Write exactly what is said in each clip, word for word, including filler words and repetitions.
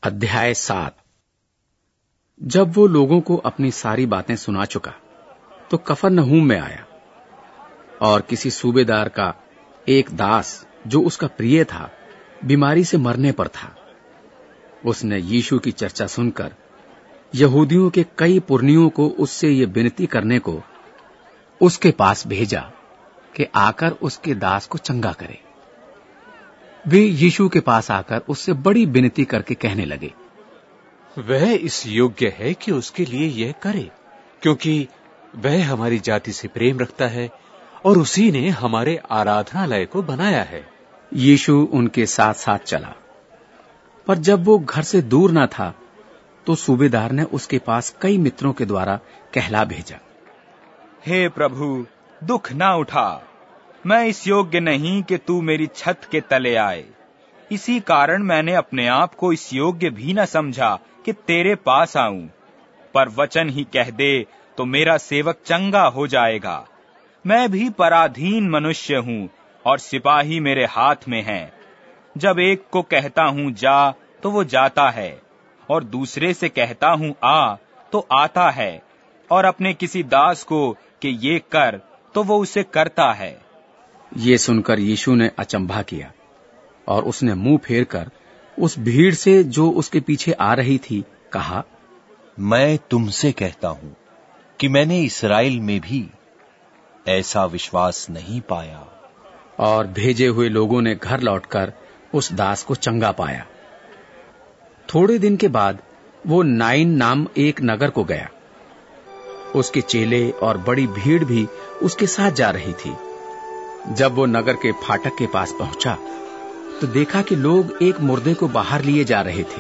अध्याय सात। जब वो लोगों को अपनी सारी बातें सुना चुका तो कफरनहूम में आया, और किसी सूबेदार का एक दास जो उसका प्रिय था बीमारी से मरने पर था। उसने यीशु की चर्चा सुनकर यहूदियों के कई पुरनियों को उससे ये विनती करने को उसके पास भेजा कि आकर उसके दास को चंगा करे। वे यीशु के पास आकर उससे बड़ी विनती करके कहने लगे, वह इस योग्य है कि उसके लिए यह करे, क्योंकि वह हमारी जाति से प्रेम रखता है और उसी ने हमारे आराधनालय को बनाया है। यीशु उनके साथ साथ चला, पर जब वो घर से दूर न था तो सूबेदार ने उसके पास कई मित्रों के द्वारा कहला भेजा, हे प्रभु, दुख ना उठा, मैं इस योग्य नहीं कि तू मेरी छत के तले आए। इसी कारण मैंने अपने आप को इस योग्य भी न समझा कि तेरे पास आऊं। पर वचन ही कह दे तो मेरा सेवक चंगा हो जाएगा। मैं भी पराधीन मनुष्य हूं और सिपाही मेरे हाथ में हैं। जब एक को कहता हूं जा तो वो जाता है, और दूसरे से कहता हूं आ तो आता है, और अपने किसी दास को कि ये कर तो वो उसे करता है। ये सुनकर यीशु ने अचंभा किया और उसने मुंह फेर कर उस भीड़ से जो उसके पीछे आ रही थी कहा, मैं तुमसे कहता हूं कि मैंने इस्राएल में भी ऐसा विश्वास नहीं पाया। और भेजे हुए लोगों ने घर लौटकर उस दास को चंगा पाया। थोड़े दिन के बाद वो नाइन नाम एक नगर को गया। उसके चेले और बड़ी भीड़ भी उसके साथ जा रही थी। जब वो नगर के फाटक के पास पहुंचा तो देखा कि लोग एक मुर्दे को बाहर लिए जा रहे थे।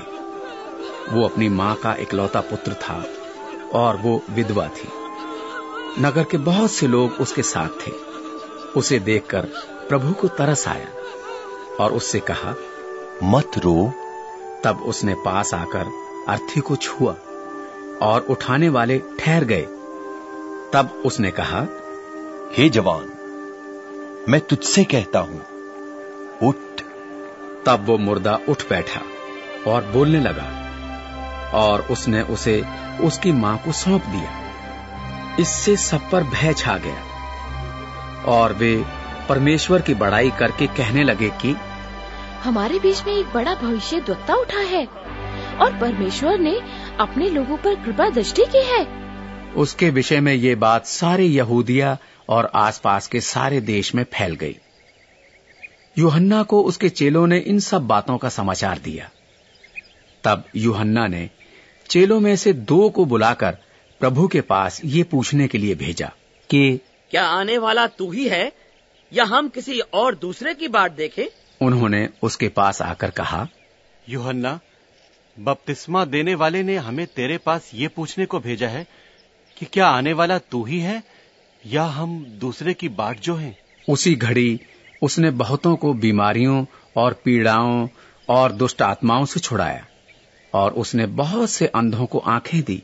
वो अपनी मां का इकलौता पुत्र था और वो विधवा थी। नगर के बहुत से लोग उसके साथ थे। उसे देखकर प्रभु को तरस आया और उससे कहा, मत रो। तब उसने पास आकर अर्थी को छुआ और उठाने वाले ठहर गए। तब उसने कहा, हे जवान, मैं तुझसे कहता हूं, उठ। तब वो मुर्दा उठ बैठा और बोलने लगा, और उसने उसे उसकी मां को सौंप दिया। इससे सब पर भय छा गया और वे परमेश्वर की बड़ाई करके कहने लगे कि हमारे बीच में एक बड़ा भविष्यद्वक्ता उठा है और परमेश्वर ने अपने लोगों पर कृपा दृष्टि की है। उसके विषय में ये बात सारे यहूदिया और आसपास के सारे देश में फैल गई। यूहन्ना को उसके चेलों ने इन सब बातों का समाचार दिया। तब यूहन्ना ने चेलों में से दो को बुलाकर प्रभु के पास ये पूछने के लिए भेजा कि क्या आने वाला तू ही है या हम किसी और दूसरे की बाट देखें? उन्होंने उसके पास आकर कहा, यूहन्ना बपतिस्मा देने वाले ने हमें तेरे पास ये पूछने को भेजा है कि क्या आने वाला तू ही है या हम दूसरे की बाट जो हैं? उसी घड़ी उसने बहुतों को बीमारियों और पीड़ाओं और दुष्ट आत्माओं से छुड़ाया, और उसने बहुत से अंधों को आंखें दी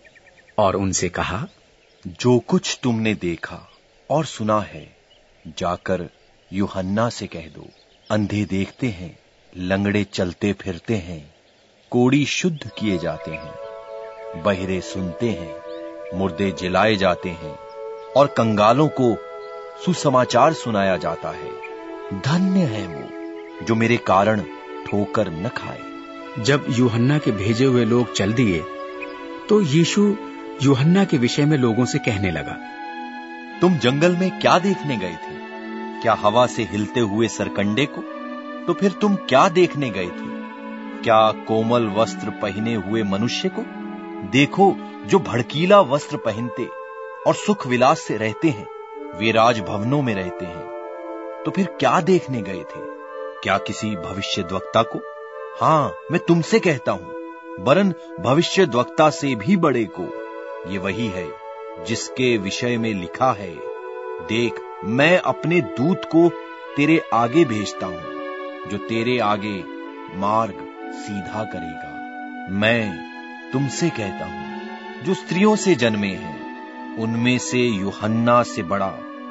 और उनसे कहा, जो कुछ तुमने देखा और सुना है जाकर यूहन्ना से कह दो। अंधे देखते हैं, लंगड़े चलते फिरते हैं, कोढ़ी शुद्ध किए जाते हैं, बहरे सुनते हैं, मुर्दे जिलाए जाते हैं और कंगालों को सुसमाचार सुनाया जाता है। धन्य है वो जो मेरे कारण ठोकर न खाए। जब यूहन्ना के भेजे हुए लोग चल दिए तो यीशु यूहन्ना के विषय में लोगों से कहने लगा, तुम जंगल में क्या देखने गए थे? क्या हवा से हिलते हुए सरकंडे को? तो फिर तुम क्या देखने गए थे? क्या कोमल वस्त्र पहने हुए मनुष्य को? देखो, जो भड़कीला वस्त्र पहनते और सुख विलास से रहते हैं, वे राजभवनों में रहते हैं। तो फिर क्या देखने गए थे? क्या किसी भविष्यद्वक्ता को? हां, मैं तुमसे कहता हूं, वरन भविष्यद्वक्ता से भी बड़े को। ये वही है जिसके विषय में लिखा है, देख, मैं अपने दूत को तेरे आगे भेजता हूं, जो तेरे आगे मार्ग सीधा करेगा। मैं तुमसे कहता हूं, जो स्त्रियों से जन्मे हैं, उनमें से यूहन्ना से बड़ा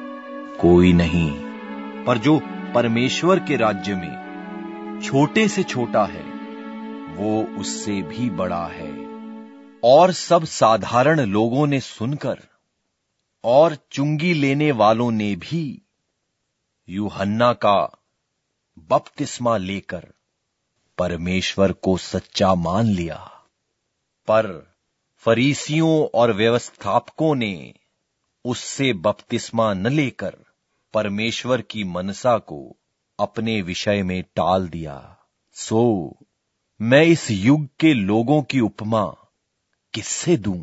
कोई नहीं, पर जो परमेश्वर के राज्य में छोटे से छोटा है वो उससे भी बड़ा है। और सब साधारण लोगों ने सुनकर और चुंगी लेने वालों ने भी यूहन्ना का बपतिस्मा लेकर परमेश्वर को सच्चा मान लिया। पर फरीसियों और व्यवस्थापकों ने उससे बपतिस्मा न लेकर परमेश्वर की मनसा को अपने विषय में टाल दिया। सो मैं इस युग के लोगों की उपमा किससे दूं?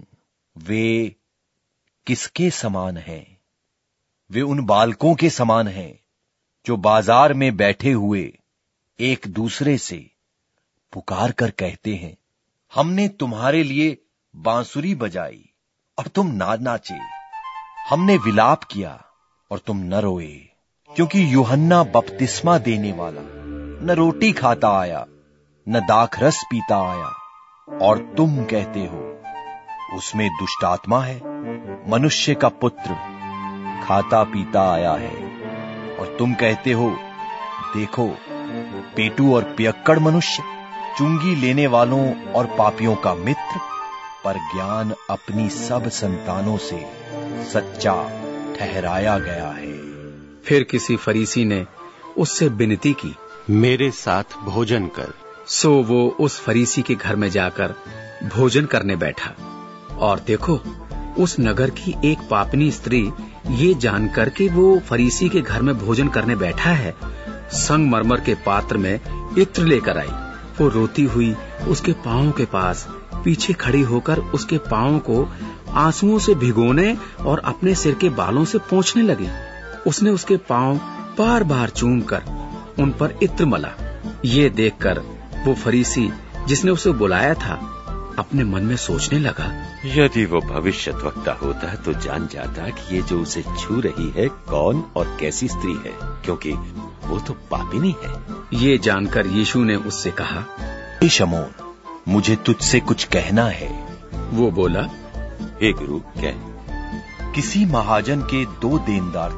वे किसके समान हैं? वे उन बालकों के समान हैं जो बाजार में बैठे हुए एक दूसरे से पुकार कर कहते हैं, हमने तुम्हारे लिए बांसुरी बजाई और तुम ना नाचे, हमने विलाप किया और तुम न रोए। क्योंकि यूहन्ना बपतिस्मा देने वाला न रोटी खाता आया न दाखरस पीता आया, और तुम कहते हो उसमें दुष्ट आत्मा है। मनुष्य का पुत्र खाता पीता आया है, और तुम कहते हो देखो पेटू और पियक्कड़ मनुष्य, चुंगी लेने वालों और पापियों का मित्र। पर ज्ञान अपनी सब संतानों से सच्चा ठहराया गया है। फिर किसी फरीसी ने उससे विनती की, मेरे साथ भोजन कर। सो वो उस फरीसी के घर में जाकर भोजन करने बैठा। और देखो, उस नगर की एक पापनी स्त्री ये जानकर कि वो फरीसी के घर में भोजन करने बैठा है, संगमरमर के पात्र में इत्र लेकर आई। वो रोती हुई उसके पांवों के पास पीछे खड़ी होकर उसके पांवों को आंसुओं से भिगोने और अपने सिर के बालों से पोंछने लगी। उसने उसके पांव बार बार चूमकर उन पर इत्र मला। ये देखकर वो फरीसी जिसने उसे बुलाया था अपने मन में सोचने लगा, यदि वो भविष्यद्वक्ता होता तो जान जाता कि ये जो उसे छू रही है कौन और कैसी स्त्री है, क्योंकि वो तो पापिनी है। ये जानकर यीशु ने उससे कहा, हे शमौन, मुझे तुझसे कुछ कहना है। वो बोला, हे गुरु, कह। किसी महाजन के दो देनदार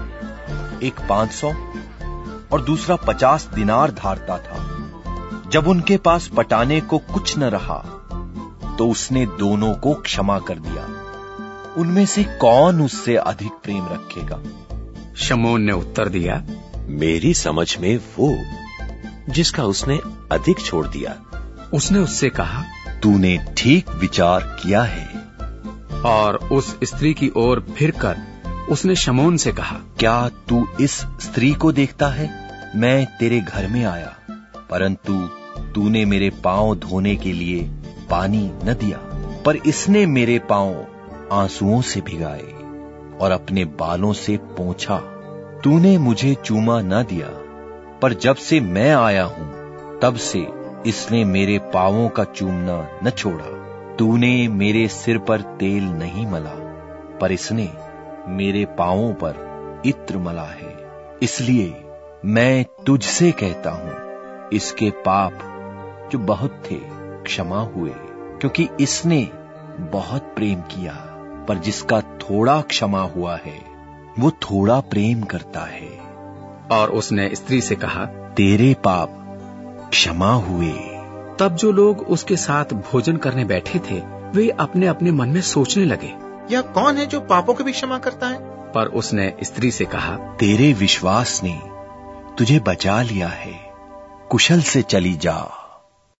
थे, एक पांच सौ और दूसरा पचास दिनार धारता था। जब उनके पास पटाने को कुछ न रहा तो उसने दोनों को क्षमा कर दिया। उनमें से कौन उससे अधिक प्रेम रखेगा? शमौन ने उत्तर दिया, मेरी समझ में वो जिसका उसने अधिक छोड़ दिया। उसने उससे कहा, तूने ठीक विचार किया है। और उस स्त्री की ओर फिरकर उसने शमौन से कहा, क्या तू इस स्त्री को देखता है? मैं तेरे घर में आया, परंतु तूने मेरे पांव धोने के लिए पानी न दिया, पर इसने मेरे पांव आंसुओं से भिगाए और अपने बालों से पोंछा। तूने मुझे चूमा न दिया, पर जब से मैं आया हूं तब से इसने मेरे पांवों का चूमना न छोड़ा। तूने मेरे सिर पर तेल नहीं मला, पर इसने मेरे पांवों पर इत्र मला है। इसलिए मैं तुझसे कहता हूं, इसके पाप जो बहुत थे क्षमा हुए, क्योंकि इसने बहुत प्रेम किया। पर जिसका थोड़ा क्षमा हुआ है वो थोड़ा प्रेम करता है। और उसने स्त्री से कहा, तेरे पाप क्षमा हुए। तब जो लोग उसके साथ भोजन करने बैठे थे वे अपने अपने मन में सोचने लगे, यह कौन है जो पापों को भी क्षमा करता है? पर उसने स्त्री से कहा, तेरे विश्वास ने तुझे बचा लिया है, कुशल से चली जा।